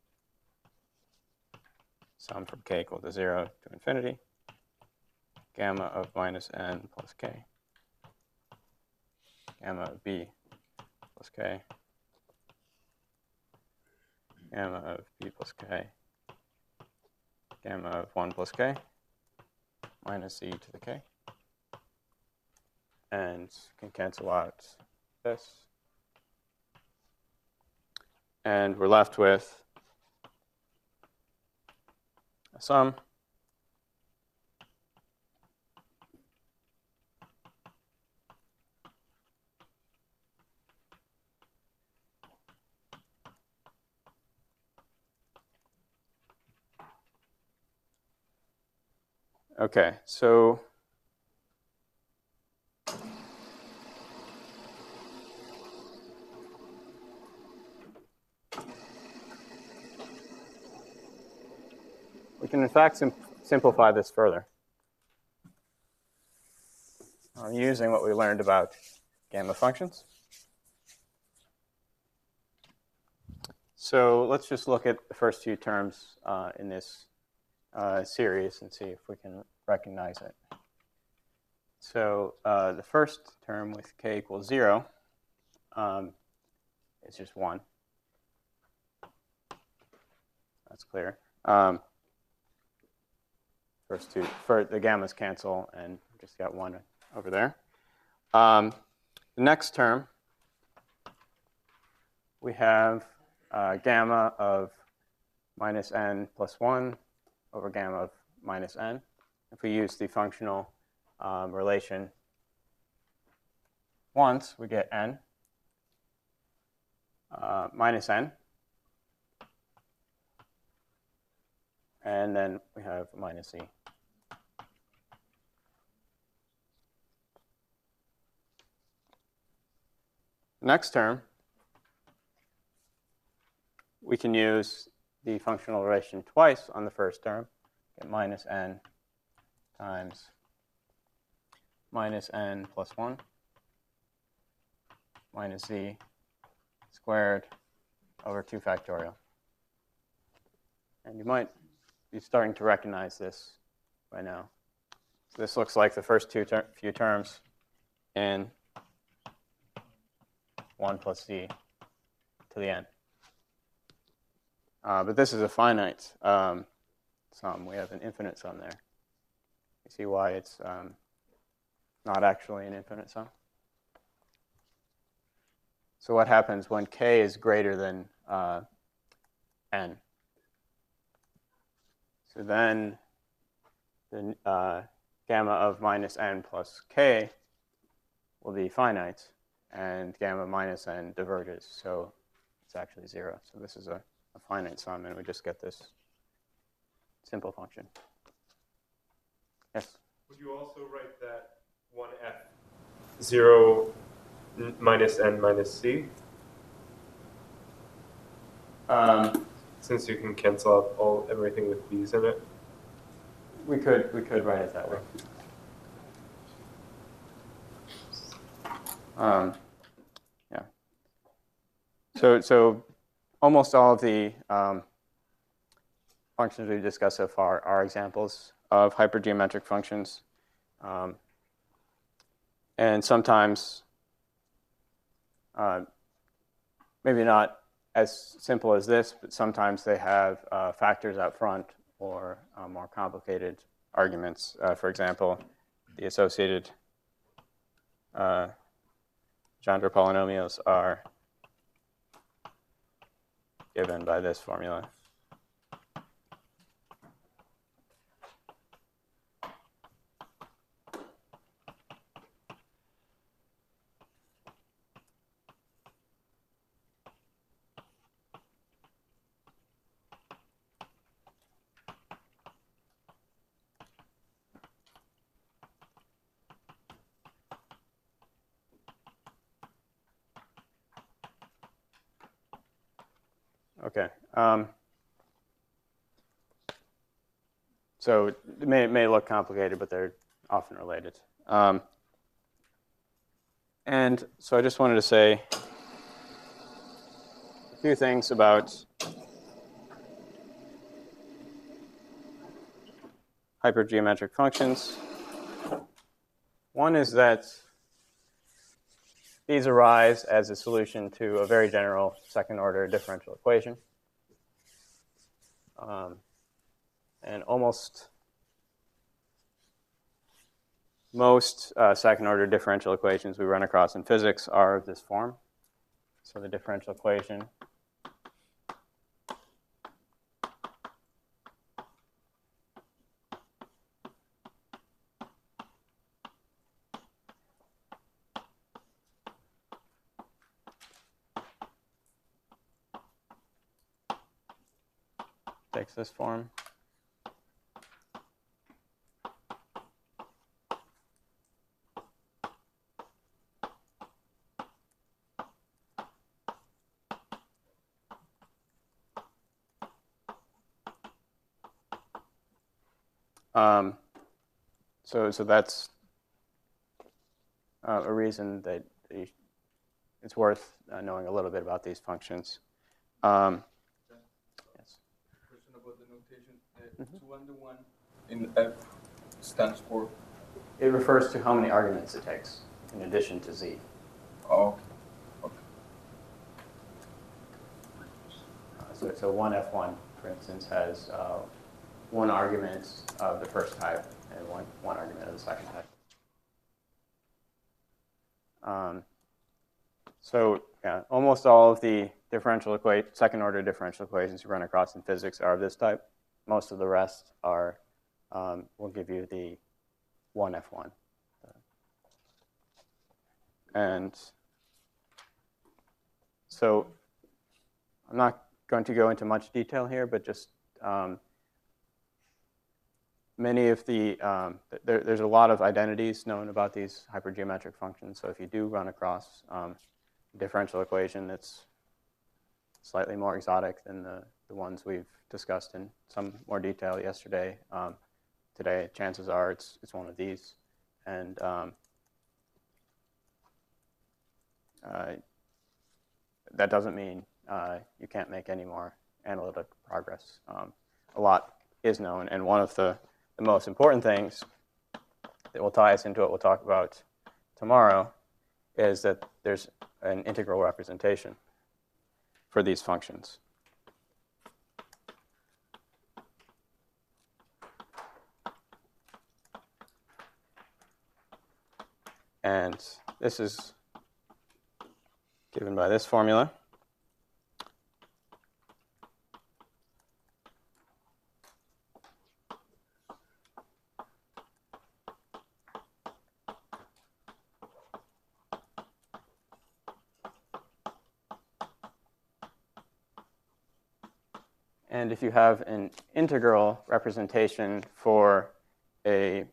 sum from k equal to 0 to infinity, gamma of minus n plus k, gamma of b plus k, gamma of b plus k, gamma of 1 plus k, minus c to the k, and can cancel out this. And we're left with a sum okay, so we can in fact simplify this further using what we learned about gamma functions. So let's just look at the first 2 terms in this series and see if we can recognize it. So the first term with k equals 0 is just 1. That's clear. First 2, for the gammas cancel, and just got 1 over there. The next term, we have gamma of minus n plus 1 over gamma of minus n. If we use the functional relation once, we get n minus n. And then we have minus e. Next term, we can use the functional relation twice on the first term, get minus n times minus n plus 1 minus z squared over 2 factorial. And you might be starting to recognize this by now. So this looks like the first few terms in 1 plus z to the n. But this is a finite sum. We have an infinite sum there. You see why it's not actually an infinite sum? So what happens when k is greater than n? So then the gamma of minus n plus k will be finite, and gamma minus n diverges. So it's actually 0. So this is a finite sum, and we just get this simple function. Yes? Would you also write that 1f 0 minus n minus c? Since you can cancel out everything with b's in it. We could write it that way. Yeah. So almost all of the functions we've discussed so far are examples of hypergeometric functions. And sometimes, maybe not as simple as this, but sometimes they have factors out front or more complicated arguments. For example, the associated Legendre polynomials are given by this formula. Okay. So it may look complicated, but they're often related. And so I just wanted to say a few things about hypergeometric functions. One is that these arise as a solution to a very general second-order differential equation. And almost most second-order differential equations we run across in physics are of this form. So the differential equation takes this form. So that's a reason that it's worth knowing a little bit about these functions. Yes. Question about the notation. 2 under 1 in F stands for? It refers to how many arguments it takes in addition to z. Oh, okay. So 1F1, for instance, has one argument of the first type and one argument of the second type. So yeah, almost all of the second-order differential equations you run across in physics are of this type. most of the rest are will give you the 1f1. And so I'm not going to go into much detail here, but just many of the, there's a lot of identities known about these hypergeometric functions. So if you do run across a differential equation that's slightly more exotic than the ones we've discussed in some more detail yesterday, today chances are it's one of these. And that doesn't mean you can't make any more analytic progress. A lot is known, and one of the most important things that will tie us into what we'll talk about tomorrow is that there's an integral representation for these functions. And this is given by this formula. And if you have an integral representation for a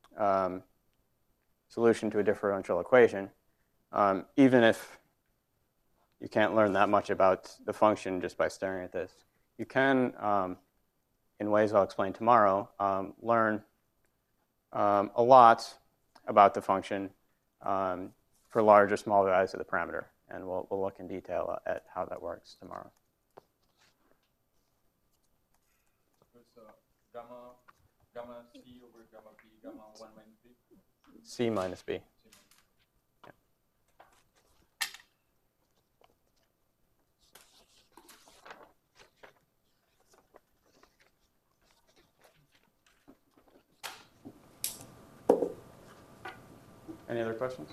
solution to a differential equation, even if you can't learn that much about the function just by staring at this, you can, in ways I'll explain tomorrow, learn a lot about the function for large or small values of the parameter. And we'll look in detail at how that works tomorrow. Gamma C over gamma B, gamma 1 minus B? C minus B. Yeah. Any other questions?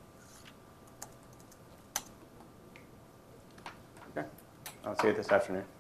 Okay. I'll see you this afternoon.